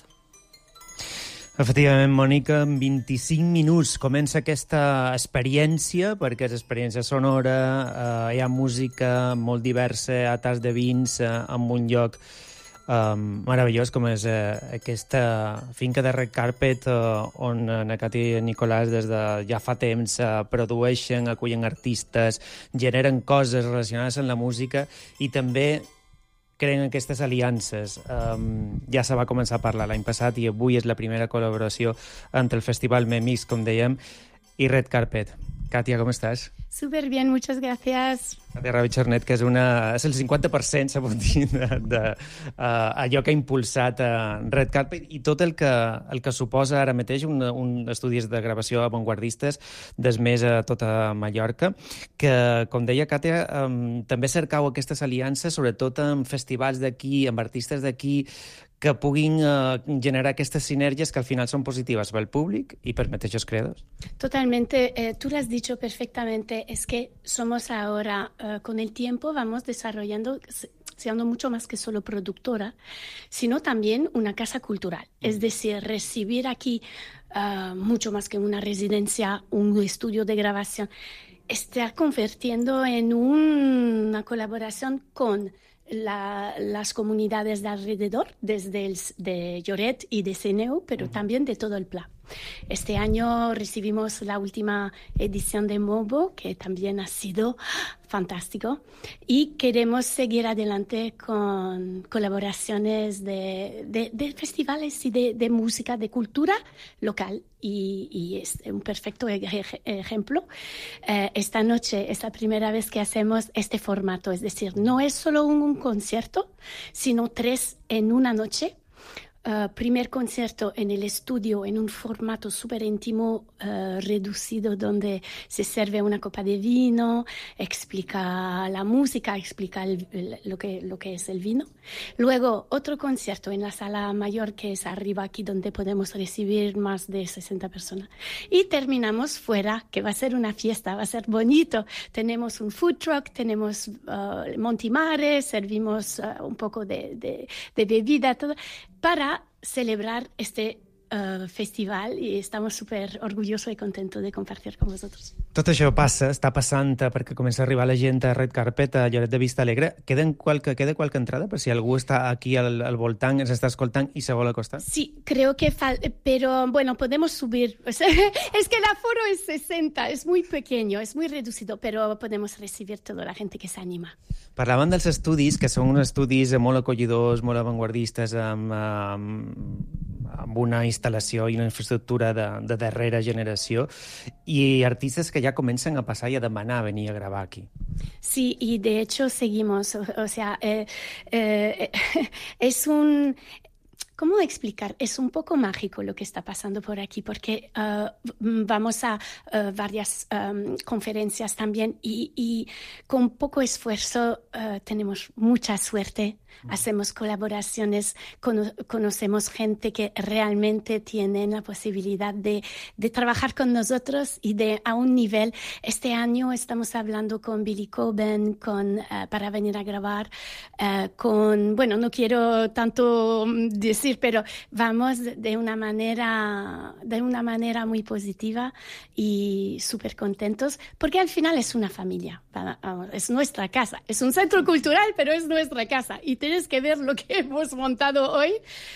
Efectivament, Mònica, en vint-i-cinc minuts comença aquesta experiència, perquè és experiència sonora, eh, hi ha música molt diversa, a tas de vins, eh, en un lloc eh, meravellós com és eh, aquesta finca de Red Carpet, eh, on en Cati i Nicolàs des de ja fa temps eh, produeixen, acullen artistes, generen coses relacionades amb la música i també creen aquestes aliances. Um, ja se va començar a parlar l'any passat i avui és la primera col·laboració entre el Festival Mèmix, com dèiem, i Red Carpet. Katia, ¿cómo estás? Súper bien, muchas gracias. Katia Ravi-Charnet, que és, una, és el cinquanta per cent, se pot dir, de, de uh, allò que ha impulsat uh, Red Carpet i tot el que, el que suposa ara mateix un, un estudis de gravació avantguardistes des més a tota Mallorca, que, com deia Katia, um, també cercau aquestes aliances, sobretot amb festivals d'aquí, amb artistes d'aquí, que puguin uh, generar aquestes sinergias que al final son positivas para el público y para los creadores. Totalmente, eh, tú lo has dicho perfectamente, es que somos ahora, uh, con el tiempo vamos desarrollando, siendo mucho más que solo productora, sino también una casa cultural. Mm. Es decir, recibir aquí uh, mucho más que una residencia, un estudio de grabación, está convirtiendo en un, una colaboración con La, las comunidades de alrededor, desde el, de Lloret y de Seneu, pero uh-huh. también de todo el Pla. Este año recibimos la última edición de Mobo, que también ha sido fantástico, y queremos seguir adelante con colaboraciones de, de, de festivales y de, de música, de cultura local, y, y es un perfecto ej- ejemplo. Eh, esta noche es la primera vez que hacemos este formato, es decir, no es solo un, un concierto, sino tres en una noche. Uh, primer concierto en el estudio en un formato súper íntimo, uh, reducido, donde se sirve una copa de vino, explica la música, explica el, el, lo, que, lo que es el vino. Luego otro concierto en la sala mayor, que es arriba aquí, donde podemos recibir más de sesenta personas. Y terminamos fuera, que va a ser una fiesta, va a ser bonito. Tenemos un food truck, tenemos uh, Montimares, servimos uh, un poco de, de, de bebida, todo, para celebrar este uh, festival, i estamos súper orgullosos i contentos de compartir con vosotros. Tot això passa, està passant perquè comença a arribar la gent a Red Carpet, a Lloret de Vista Alegre. Queda qualque, queda qualque entrada per si algú està aquí al, al voltant, ens està escoltant i se vol acostar? Sí, creo que falta, pero bueno, podemos subir. Es que el aforo es sesenta, es muy pequeño, es muy reducido, pero podemos recibir toda la gente que se anima. Parlaven dels estudis, que són uns estudis molt acollidors, molt avantguardistes, amb, amb, amb una instal·lació i una infraestructura de, de darrera generació, i artistes que ya comienzan a pasar y a demanar a venir a grabar aquí. Sí, y de hecho seguimos, o, o sea, eh, eh, es un... ¿cómo explicar? Es un poco mágico lo que está pasando por aquí, porque uh, vamos a uh, varias um, conferencias también y, y con poco esfuerzo uh, tenemos mucha suerte, mm. hacemos colaboraciones, cono- conocemos gente que realmente tiene la posibilidad de, de trabajar con nosotros y de a un nivel. Este año estamos hablando con Billy Coben con, uh, para venir a grabar, uh, con, bueno, no quiero tanto decir, pero vamos de una manera, de una manera muy positiva y súper contentos, porque al final es una familia, es nuestra casa, es un centro cultural, pero es nuestra casa, y tienes que ver lo que hemos montado hoy.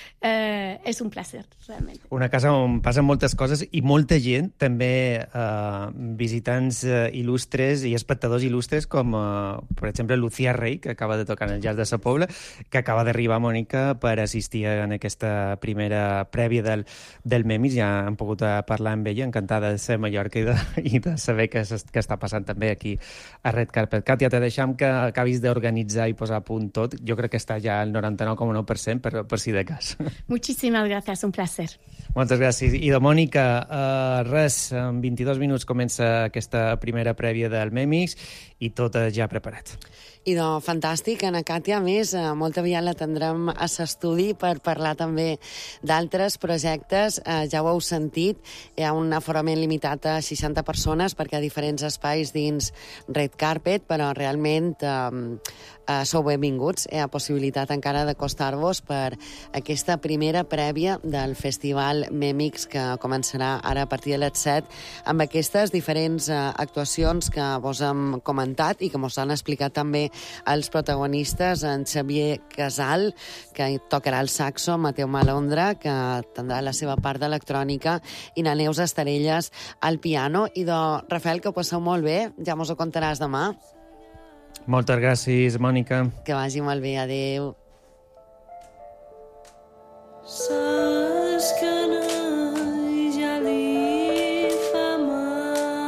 Eh, és un placer, realment. Una casa on passen moltes coses i molta gent, també eh, visitants eh, il·lustres i espectadors il·lustres com, eh, per exemple, Lucía Rey, que acaba de tocar en el Jazz de Sa Pobla, que acaba d'arribar, Mònica, per assistir en aquesta primera prèvia del, del Memis. Ja hem pogut parlar amb ella, encantada de ser a Mallorca i de, i de saber què, què està passant també aquí a Red Carpet. Katia, te deixem que acabis d'organitzar i posar a punt tot. Jo crec que està ja al noranta-nou coma nou per cent, per, per si de cas. Muchísimas gracias, un placer. Moltes gràcies. I de Mònica, uh, res, en vint-i-dos minuts comença aquesta primera prèvia del Memix i tot ja preparat. I doncs, fantàstic, Ana Càtia. A més, molt aviat la tindrem a l'estudi per parlar també d'altres projectes. Eh, ja ho heu sentit, hi ha un aforament limitat a seixanta persones perquè hi ha diferents espais dins Red Carpet, però realment eh, eh, sou benvinguts. Hi ha possibilitat encara d'acostar-vos per aquesta primera prèvia del Festival Memix que començarà ara a partir de les set amb aquestes diferents eh, actuacions que vos hem comentat i que mos han explicat també els protagonistes, en Xavier Casal, que tocarà el saxo, Mateu Malondra, que tindrà la seva part d'electrònica, i na Neus Estarelles al piano. I de Rafael, que ho passeu molt bé, ja mos ho contaràs demà. Moltes gràcies, Mònica. Que vagi molt bé, adeu. Saps que no ja li fa mal.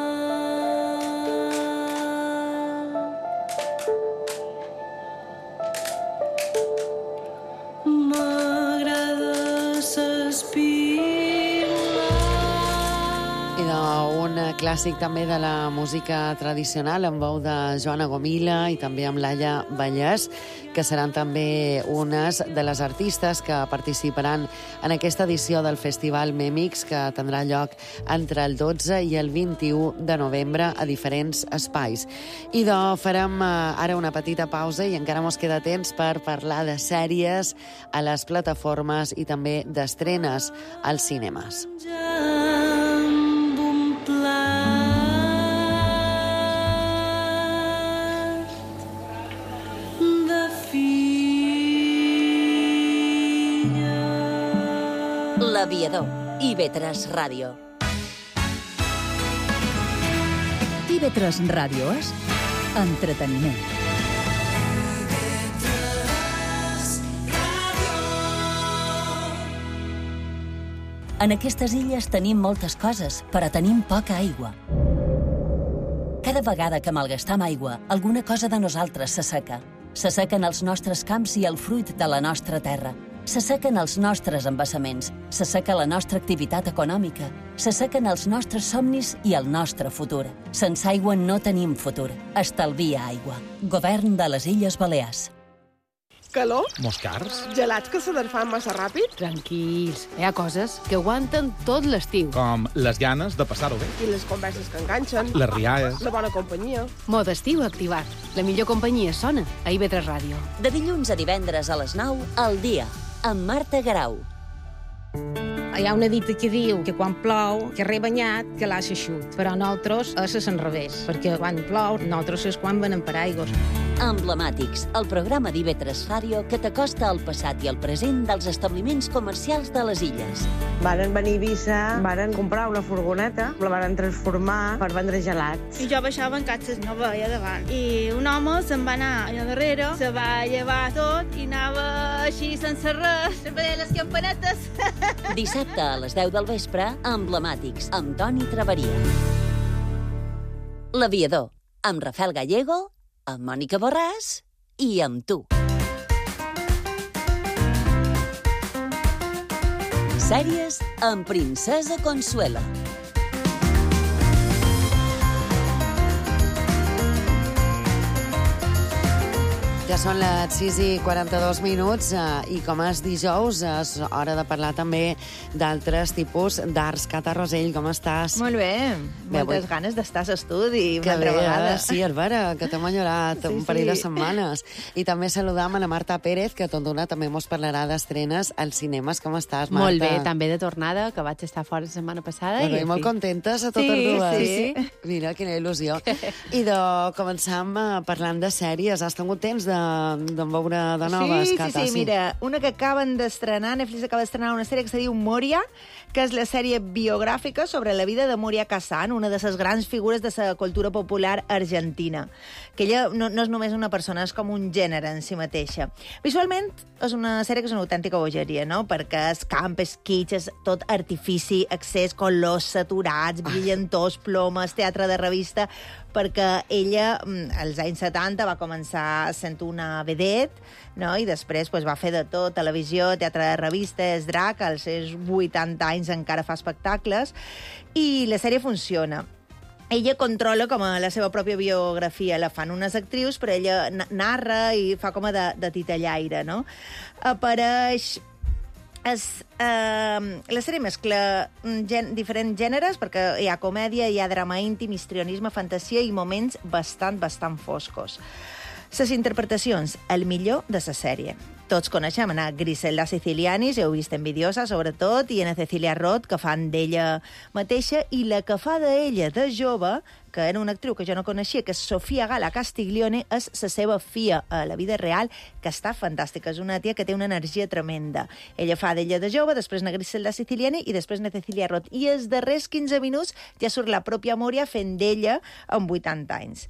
M'agrada s'espiular. I d'un clàssic també de la música tradicional amb veu de Joana Gomila i també amb Laia Vallès, que seran també unes de les artistes que participaran en aquesta edició del Festival Memix, que tindrà lloc entre el dotze i el vint-i-u de novembre a diferents espais. I doncs farem ara una petita pausa i encara mos queda temps per parlar de sèries a les plataformes i també d'estrenes als cinemes. L'Aviador, i ve tres Ràdio. i ve tres Ràdio és entreteniment. En aquestes illes tenim moltes coses, però tenim poca aigua. Cada vegada que malgastam aigua, alguna cosa de nosaltres s'asseca. S'assequen els nostres camps i el fruit de la nostra terra. S'assequen els nostres embassaments, s'asseca la nostra activitat econòmica, s'assequen els nostres somnis i el nostre futur. Sense aigua no tenim futur. Estalvia aigua. Govern de les Illes Balears. Calor? Moscars? Gelats que se desfan massa ràpid? Tranquils, hi ha coses que aguanten tot l'estiu. Com les ganes de passar-ho bé. I les converses que enganxen? Les rialles. La bona companyia? Mode estiu activat. La millor companyia sona a i ve tres Ràdio. De dilluns a divendres a les nou, al dia, amb Marta Garau. Hi ha una dita que diu que quan plou, que re banyat, que l'ha eixut. Però nosaltres és al revés, perquè quan plou, nosaltres és quan venen paraigües. Emblemàtics, el programa d'I V tres Ràdio que t'acosta al passat i al present dels establiments comercials de les illes. Varen venir a Eivissa, varen comprar una furgoneta, la varen transformar per vendre gelats. I jo baixava en catxes, no veia davant. I un home se'n va anar allà darrere, se va llevar tot i anava així sense res, veia les campanetes. Dissabte a les deu del vespre, Emblemàtics, amb Toni Traveria. L'Aviador, amb Rafael Gallego, amb Mònica Borràs i amb tu. Sèries amb Princesa Consuelo. Ja són les sis i quaranta-dos minuts eh, i com és dijous és hora de parlar també d'altres tipus d'arts. Cata Rosell, com estàs? Molt bé, bé moltes avui... ganes d'estar a l'estudi una que altra bé, vegada. Eh? Sí, és vera, que t'hem enyorat sí, un parell sí. de setmanes. I també saludam a la Marta Pérez, que tot d'una també mos parlarà d'estrenes als cinemes. Com estàs, Marta? Molt bé, també de tornada, que vaig estar fora la setmana passada. Bueno, i, i molt contentes a totes sí, dues. Sí, sí. Mira, quina il·lusió. I de, començam eh, parlant de sèries. Has tingut temps de, de veure de noves, sí, Cata? Sí, sí, mira, una que acaben d'estrenar, Netflix acaba d'estrenar una sèrie que se diu Moria, que és la sèrie biogràfica sobre la vida de Moria Kazan, una de les grans figures de la cultura popular argentina. Que ella no, no és només una persona, és com un gènere en si mateixa. Visualment, és una sèrie que és una autèntica bogeria, no? Perquè és camp, és kitsch, és tot artifici, excés, colors saturats, brillantors, plomes, teatre de revista, perquè ella, als anys setanta, va començar sent una vedette, no? I després pues, va fer de tot, televisió, teatre de revista, és drac, als seus vuitanta anys encara fa espectacles, i la sèrie funciona. Ella controla com a la seva pròpia biografia, la fan unes actrius, però ella narra i fa com a de, de titellaire, no? Apareix... És, eh, la sèrie mescla gen, diferents gèneres, perquè hi ha comèdia, hi ha drama íntim, histrionisme, fantasia i moments bastant, bastant foscos. Les interpretacions, el millor de la sèrie. Tots coneixem a Griselda Siciliani, si heu vist Envidiosa, sobretot, i a Cecilia Roth, que fan d'ella mateixa, i la que fa d'ella de jove, que era una actriu que jo no coneixia, que és Sofia Gala Castiglione, és la seva filla a la vida real, que està fantàstica. És una tia que té una energia tremenda. Ella fa d'ella de jove, després na Griselda Siciliani i després na Cecilia Roth. I els darrers quinze minuts ja surt la pròpia Moria fent d'ella amb vuitanta anys.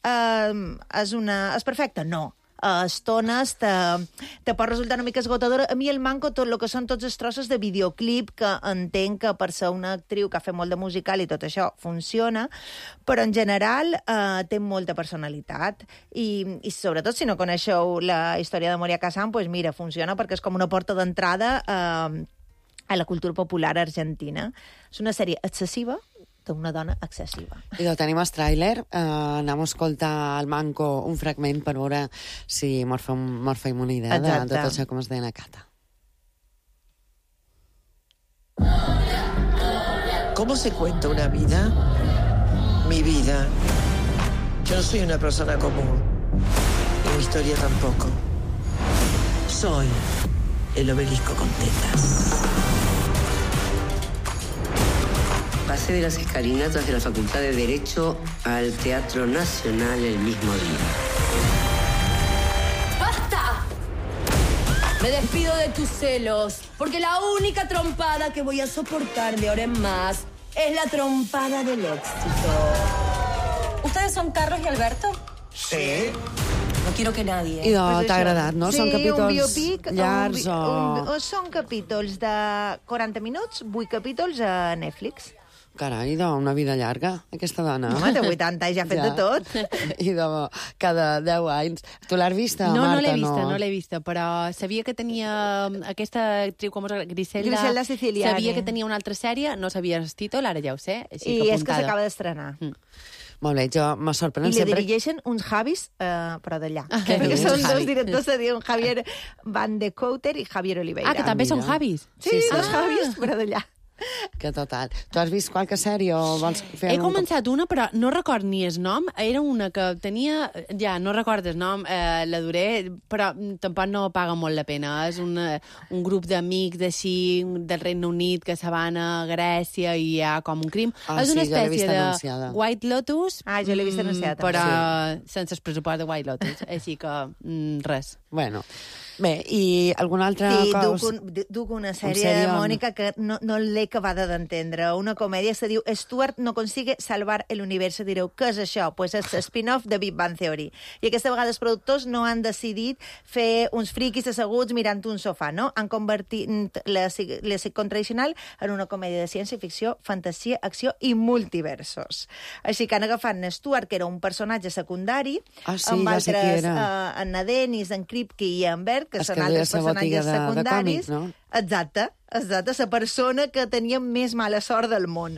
Uh, és, una... és perfecte? No. A estones te, te pot resultar una mica esgotadora. A mi el manco tot el que són tots els trossos de videoclip, que entenc que per ser una actriu que ha fet molt de musical i tot això funciona, però en general eh, té molta personalitat i, i sobretot si no coneixeu la història de Moria Kazan, pues mira, funciona perquè és com una porta d'entrada eh, a la cultura popular argentina. És una sèrie excessiva, d'una dona excessiva. I doncs tenim el tràiler, eh, anem a escoltar al manco un fragment per veure si mos fem una idea de, de tot això com es deia a Cata. ¿Cómo se cuenta una vida? Mi vida. Yo no soy una persona común. Y mi historia tampoco. Soy el obelisco con tetas. Pasé de las escalinatas de la Facultad de Derecho al Teatro Nacional el mismo día. ¡Basta! Me despido de tus celos, porque la única trompada que voy a soportar de ahora en más es la trompada del éxito. ¿Ustedes son Carlos y Alberto? Sí. No quiero que nadie... I doncs t'ha agradat, no? Sí, Són capítols un biopic, llargs un, o... un, o... Són capítols de quaranta minuts, vuit capítols a Netflix. Carai, doncs, una vida llarga, aquesta dona. Home, té vuitanta anys, ja ha fet ja. de tot. I de cada deu anys. Tu l'has vista, no, Marta? No, l'he vista, no, no l'he vista, però sabia que tenia aquesta actriu, com es diu, Griselda... Griselda Siciliani. Sabia que tenia una altra sèrie, no sabia el títol, ara ja ho sé, així I que és que s'acaba d'estrenar. Mm. Molt bé, jo me sorprèn I li sempre... dirigeixen uns Javis, eh, però d'allà. Ah, perquè són Javi. dos directors, se diuen Javier Van de Couter i Javier Oliveira. Ah, que també són Javis? Sí, sí, dos ah. Javis, però d'allà. Que total. Tu has vist qualque sèrie o vols fer... He començat una, però no record ni el nom. Era una que tenia... Ja, no recordo el nom, eh, la duré, però tampoc no paga molt la pena. És un, un grup d'amics així del Regne Unit que se van a Grècia i hi ha com un crim. Ah, és una sí, espècie de anunciada. White Lotus, ah, jo l'he vist anunciada, però sí. sense el pressupost de White Lotus. Així que mm, res. Bueno, bé, i alguna altra sí, cosa? Sí, duc, un, duc una sèrie, de Mònica, que no, no l'he acabada d'entendre. Una comèdia se diu Stuart no consigue salvar el universo. Direu, què és això? Pues és spin-off de Big Bang Theory. I aquesta vegada els productors no han decidit fer uns friquis asseguts mirant un sofà, no? Han convertit la, la sitcom tradicional en una comèdia de ciència-ficció, fantasia, acció i multiversos. Així que han agafat en Stuart, que era un personatge secundari, ah, sí, amb ja altres, uh, en Nadenis, en Kripke i en Bert, que es són que altres personatges de, secundaris. de còmic, no? Exacte, exacte, la persona que tenia més mala sort del món.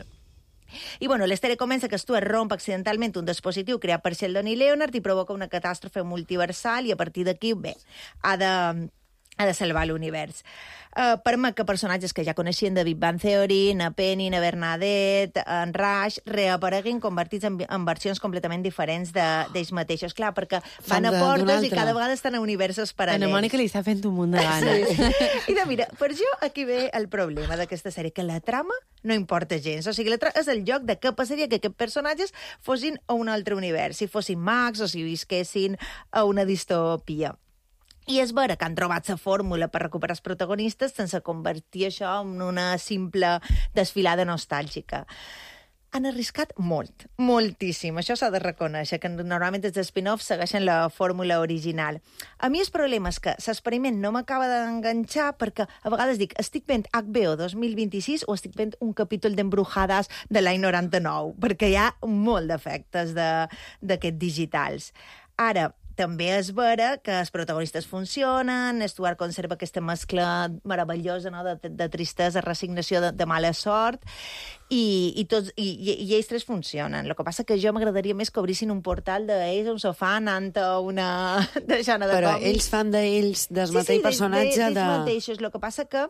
I, bueno, la història comença que Stuart romp accidentalment un dispositiu creat per Sheldon i Leonard i provoca una catàstrofe multiversal i a partir d'aquí, bé, ha de, ha de salvar l'univers. Uh, permet que personatges que ja coneixien de Big Bang Theory, na Penny, na Bernadette, en Rush, reapareguin convertits en, en versions completament diferents d'ells mateixos. Clar, perquè van a portes i cada vegada estan a universos paral·lels. A la Mònica li està fent un munt de gana. Sí. I de, mira, per jo aquí ve el problema d'aquesta sèrie, que la trama no importa gens. O sigui, la trama és el lloc de què passaria que aquests personatges fossin a un altre univers, si fossin mags o si visquessin a una distopia. I és vera que han trobat la fórmula per recuperar els protagonistes sense convertir això en una simple desfilada nostàlgica. Han arriscat molt, moltíssim. Això s'ha de reconèixer, que normalment els spin-offs segueixen la fórmula original. A mi el problema és que l'experiment no m'acaba d'enganxar perquè a vegades dic, estic fent H B O dos mil vint-i-sis o estic fent un capítol d'Embrujadas de l'any noranta-nou, perquè hi ha molt d'efectes d'aquests digitals. Ara, també és vera que els protagonistes funcionen, Stuart conserva aquesta mescla meravellosa, no?, de, de tristesa, resignació, de, de mala sort, i, i, tots, i, i ells tres funcionen. El que passa que jo m'agradaria més que obrissin un portal d'ells on se fan ant una deixana de Però còmics. ells fan d'ells, del sí, mateix sí, personatge, de... de... Sí, mateixos. El que passa que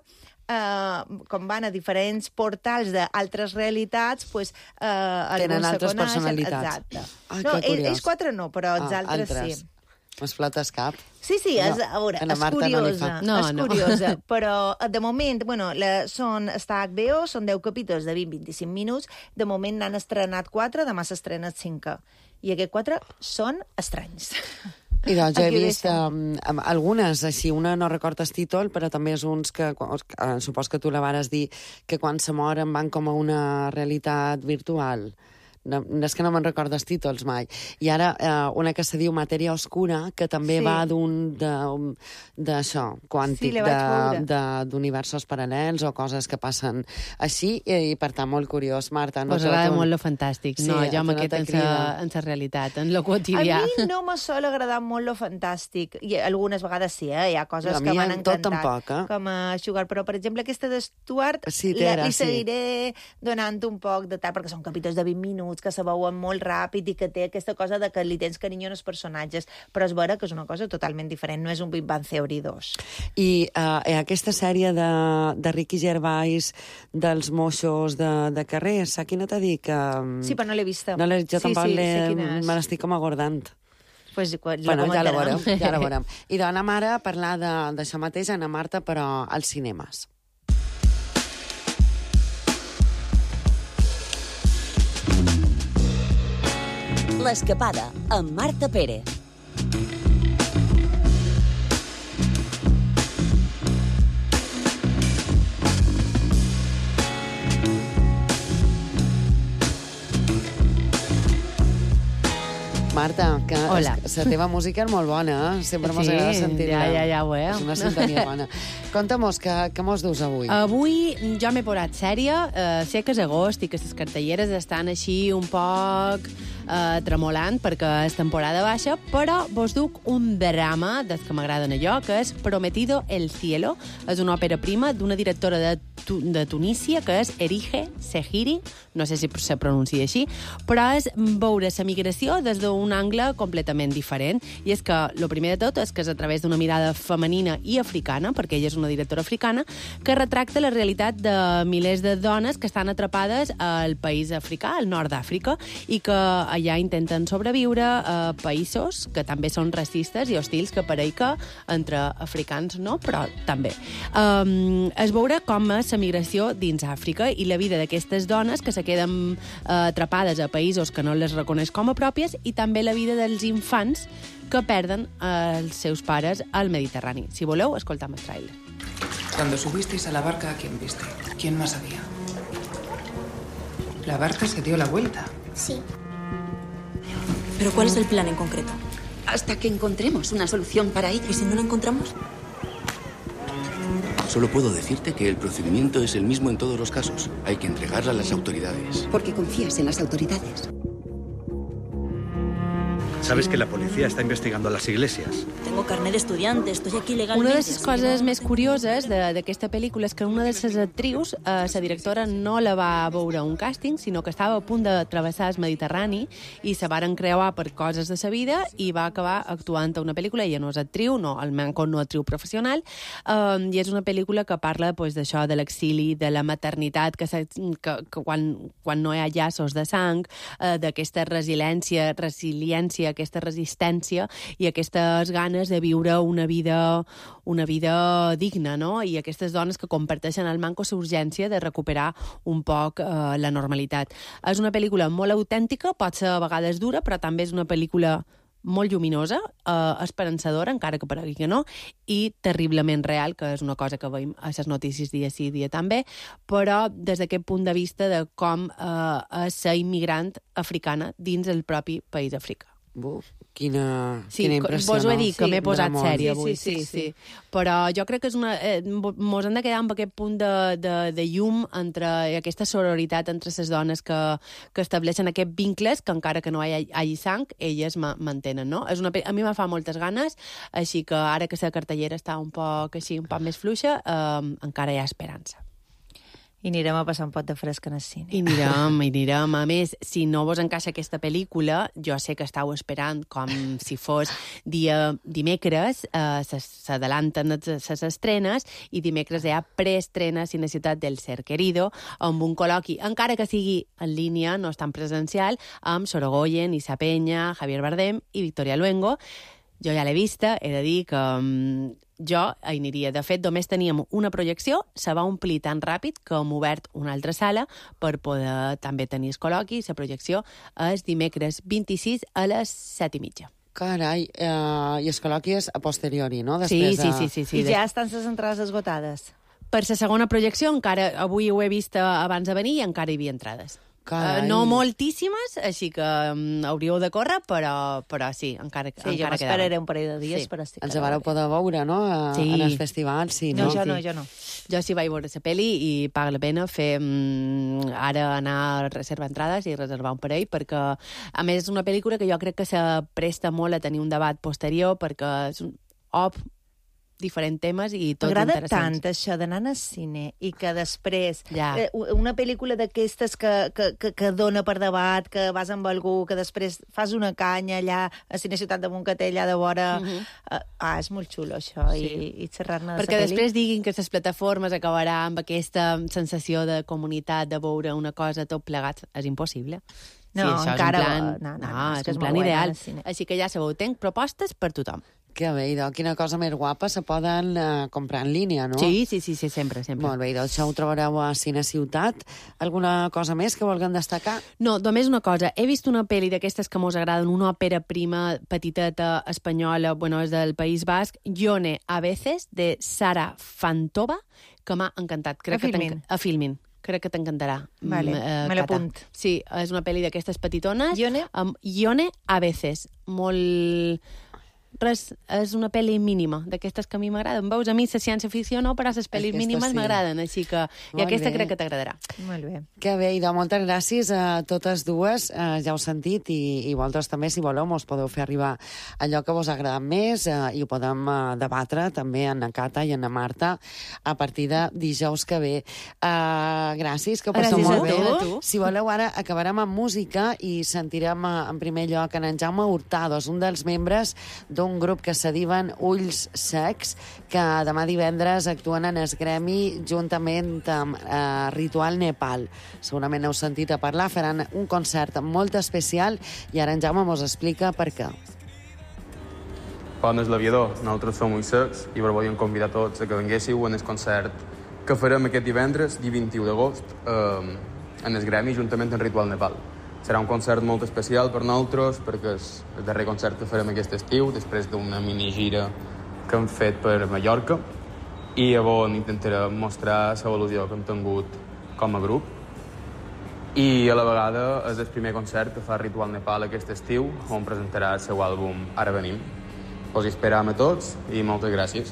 Uh, com van a diferents portals d'altres realitats, pues, uh, tenen altres coneixen, personalitats. Exacte. Ah, no, que curiós. ells quatre no, però els ah, altres, altres. sí. M'explotes cap. Sí, sí, és, no, a veure, a és Marta curiosa, no és no. curiosa, però de moment, bueno, la, són, està a H B O, són deu capítols de vint a vint-i-cinc minuts, de moment n'han estrenat quatre, demà s'estrena el cinquè, i aquests quatre són estranys. I doncs jo he Aquí vist um, algunes, així, una no recordo el títol, però també és uns que, uh, supos que tu la vares dir, que quan se moren van com a una realitat virtual. No, és que no me'n recordo els títols mai. I ara eh, una que se diu Matèria Oscura, que també sí. va d'un d'això, quàntic, sí, d'universos paral·lels o coses que passen així, i, i per tant, molt curiós. Marta, no us agrada molt lo fantàstic. Sí, no, jo m'aquest en la realitat, en lo quotidià. A mi no me sol agradar molt lo fantàstic. I algunes vegades sí, eh? Hi ha coses a que m'han encantat. Tampoc, eh? Com a Sugar, però, per exemple, aquesta de Stuart sí, la, li seguiré sí. donant un poc de tal, perquè són capítols de vint minuts que se veuen molt ràpid i que té aquesta cosa de que li tens carinyo als personatges, però és vera que és una cosa totalment diferent, no és un Big Bang Theory dos. I uh, aquesta sèrie de, de Ricky Gervais dels moixos de, de carrer, saps quina t'ha dit? Que, sí, però no l'he vista. No l'he, jo sí, tampoc sí, me l'estic com agordant. Pues, bueno, ja la veurem, ja la veurem. I doncs anem ara a parlar d'això mateix, Ana Marta, però als cinemes. L'Escapada, amb Marta Pérez. Marta, que Hola. la teva música és molt bona, eh? Sempre sí, mos agrada sentir-la. Ja, ja, ja ho és. És una sintonia bona. Conta'm-nos, què, què mos dus avui? Avui jo m'he posat sèria. Uh, sé que és agost i que les cartelleres estan així un poc uh, tremolant perquè és temporada baixa, però vos duc un drama dels que m'agraden allò, que és Prometido el cielo. És una òpera prima d'una directora de, tu de Tunísia, que és Erige Sehiri, no sé si se pronuncia així, però és veure la migració des d'un angle completament diferent. I és que, el primer de tot, és que és a través d'una mirada femenina i africana, perquè ella és una directora africana, que retracta la realitat de milers de dones que estan atrapades al país africà, al nord d'Àfrica, i que allà intenten sobreviure a països que també són racistes i hostils, que pareix que entre africans no, però també. Um, es veurà com és la migració dins Àfrica i la vida d'aquestes dones que se queden uh, atrapades a països que no les reconeix com a pròpies, i també la vida dels infants que perden uh, els seus pares al Mediterrani. Si voleu, escoltam el tràiler. Cuando subisteis a la barca, ¿a quién viste? ¿Quién más había? La barca se dio la vuelta. Sí. ¿Pero cuál es el plan en concreto? Hasta que encontremos una solución para ello. ¿Y si no la encontramos? Solo puedo decirte que el procedimiento es el mismo en todos los casos. Hay que entregarla a las autoridades. Porque confías en las autoridades. Sabes que la policía está investigando las iglesias. Tengo carnet de estudiante, estoy aquí legalmente. Una de les coses més curioses d'aquesta pel·lícula és que una de les actrius, eh, la directora, no la va veure un càsting, sinó que estava a punt de travessar el Mediterrani i se varen creuar per coses de sa vida i va acabar actuant a una pel·lícula. Ella no és actriu, no, almenys no actriu professional, eh, i és una pel·lícula que parla pues, d'això, de l'exili, de la maternitat, que, se, que, que quan, quan no hi ha llaços de sang, eh, d'aquesta resiliència, resiliència, aquesta resistència i aquestes ganes de viure una vida, una vida digna, no? I aquestes dones que comparteixen al manco la urgència de recuperar un poc eh, la normalitat. És una pel·lícula molt autèntica, pot ser a vegades dura, però també és una pel·lícula molt lluminosa, eh, esperançadora, encara que paregui que no, i terriblement real, que és una cosa que veiem a les notícies dia sí, dia també, però des d'aquest punt de vista de com eh, és ser immigrant africana dins el propi país africà. Buf, quina, sí, quina impressió, vos ho he no? dit, que Sí, m'he posat dramós. sèria avui, Sí, sí, sí, sí, sí, sí. Però jo crec que és una... Eh, mos hem de quedar amb aquest punt de, de, de llum entre aquesta sororitat entre les dones que, que estableixen aquests vincles que encara que no hi hagi sang, elles ma, mantenen, no? És una, a mi me fa moltes ganes, així que ara que la cartellera està un poc així, un poc més fluixa, eh, encara hi ha esperança. I anirem a passar un pot de fresc en el cine. I anirem, i anirem. A més, si no vos encaixa aquesta pel·lícula, jo sé que estàu esperant com si fos dia dimecres, eh, s'adelanten les estrenes, i dimecres hi ha preestrenes en la ciutat del Ser Querido, amb un col·loqui, encara que sigui en línia, no és tan presencial, amb Sorogoyen, Isa Peña, Javier Bardem i Victoria Luengo. Jo ja l'he vista, he de dir que um, jo hi aniria. De fet, només teníem una projecció, se va omplir tan ràpid que hem obert una altra sala per poder també tenir el col·loqui. La projecció és dimecres vint-i-sis a les set i mitja. Carai, eh, i el col·loqui és a posteriori, no? Sí, Després sí, de... sí, sí, sí. I ja estan les entrades esgotades? Per la segona projecció, encara avui ho he vist abans de venir i encara hi havia entrades. Carai. Uh, no moltíssimes, així que um, hauríeu de córrer, però, però sí, encara, sí, encara jo m'esperaré un parell de dies sí. per estar. Ens vareu poder veure, no? A, sí. En els festivals, sí, no? No, jo sí. no, jo no. Jo sí vaig veure la pel·li i paga la pena fer mm, ara anar a reservar entrades i reservar un parell, perquè a més és una pel·lícula que jo crec que se presta molt a tenir un debat posterior, perquè és un op diferents temes i tots M'agrada interessants. tant això d'anar al cine i que després ja. eh, una pel·lícula d'aquestes que, que, que, que dona per debat, que vas amb algú, que després fas una canya allà a Cine Ciutat de Montcatell, allà de vora... Uh -huh. eh, ah, és molt xulo això, sí. i, i xerrar-ne de Perquè la després diguin que les plataformes acabarà amb aquesta sensació de comunitat, de veure una cosa tot plegat. És impossible. No, sí, això encara... És un plan, no, no, no, no, és, és que és un plan molt ideal. Bueno, així que ja sabeu, tenc propostes per tothom. Que bé, idò, quina cosa més guapa se poden uh, comprar en línia, no? Sí, sí, sí, sí, sempre, sempre. Molt bé, idò, això ho trobareu a Cine Ciutat. Alguna cosa més que vulguem destacar? No, només una cosa. He vist una pel·li d'aquestes que mos agraden, una òpera prima, petiteta, espanyola, bueno, és del País Basc, Ione a veces, de Sara Fantova, que m'ha encantat. Crec a Filmin. A Filmin. Crec que t'encantarà. Vale, uh, me l'apunt. Sí, és una pel·li d'aquestes petitones. Ione? Um, Ione a veces. Molt... Res, és una pel·li mínima, d'aquestes que a mi m'agraden. Veus, a mi la ciència-ficció no, però les pel·lis mínimes sí. m'agraden, així que... I Molt aquesta bé. crec que t'agradarà. Molt bé. Que bé, idò, moltes gràcies a totes dues. Eh, ja heu sentit, i, i vosaltres també, si voleu, mos podeu fer arribar allò que vos agrada més eh, i ho podem eh, debatre també en la Cata i en la Marta a partir de dijous que ve. Uh, gràcies, que ho passeu Gràcies molt a bé. tu. Si voleu, ara acabarem amb música i sentirem eh, en primer lloc en Jaume Hurtado, un dels membres d'un grup que se diuen Ulls Secs, que demà divendres actuen en el Gremi juntament amb eh, Ritual Nepal. Segurament heu sentit a parlar, faran un concert molt especial i ara en Jaume mos explica per què. Bon, és l'aviador. Nosaltres som Ulls Secs i vos volíem convidar tots a que vinguéssiu en el concert que farem aquest divendres, dia vint-i-u d'agost, eh, en el Gremi juntament amb Ritual Nepal. Serà un concert molt especial per nosaltres perquè és el darrer concert que farem aquest estiu, després d'una minigira que hem fet per Mallorca, i llavors intentarem mostrar l'evolució que hem tingut com a grup. I a la vegada és el primer concert que fa Ritual Nepal aquest estiu, on presentarà el seu àlbum Ara venim. Us hi esperam a tots i moltes gràcies.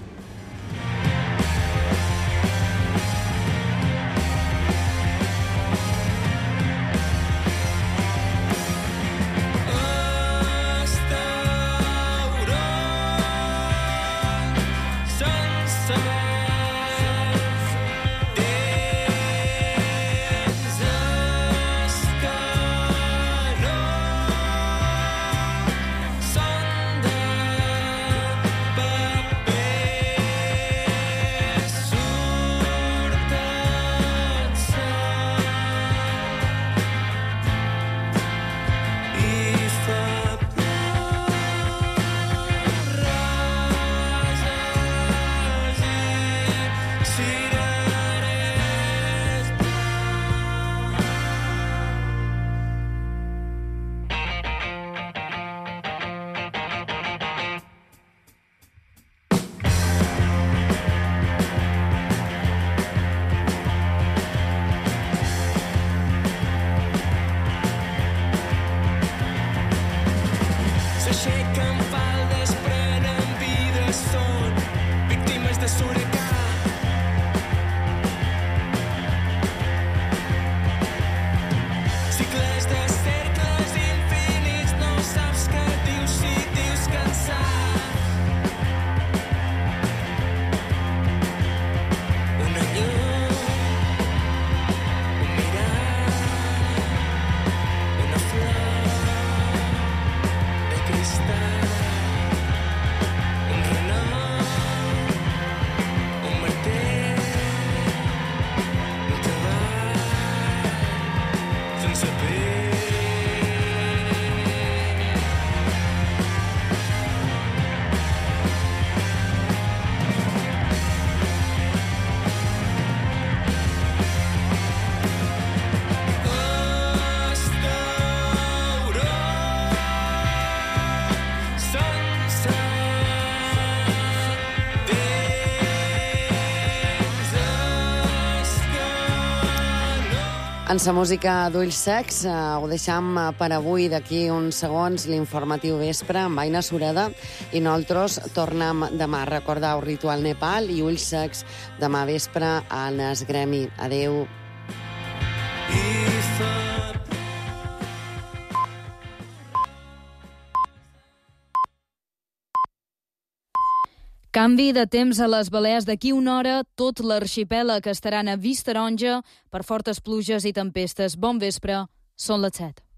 Hasta En sa música d'Ulls Secs eh, ho deixam per avui. D'aquí uns segons l'informatiu vespre amb Aina Sureda i nosaltres tornem demà. Recordeu Ritual Nepal i Ulls Secs demà vespre en es gremi. Adeu. Canvi de temps a les Balears. D'aquí una hora, tot l'arxipèlag estarà a vista taronja per fortes pluges i tempestes. Bon vespre, són les set.